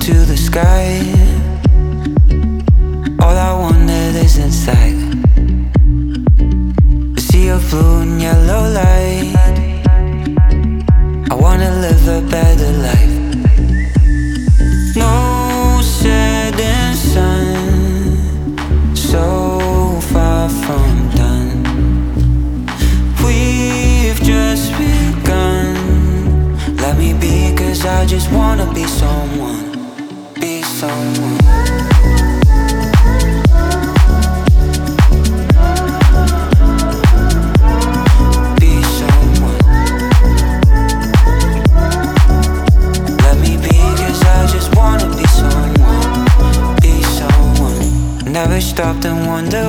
to the sky. All I wanted is inside. A sea of blue and yellow light. I wanna live a better life. No setting sun, so far from done. We've just begun. Let me be, 'cause I just wanna be someone. Be someone. Be someone. Let me be, 'cause I just wanna be someone. Be someone. Never stopped and wonder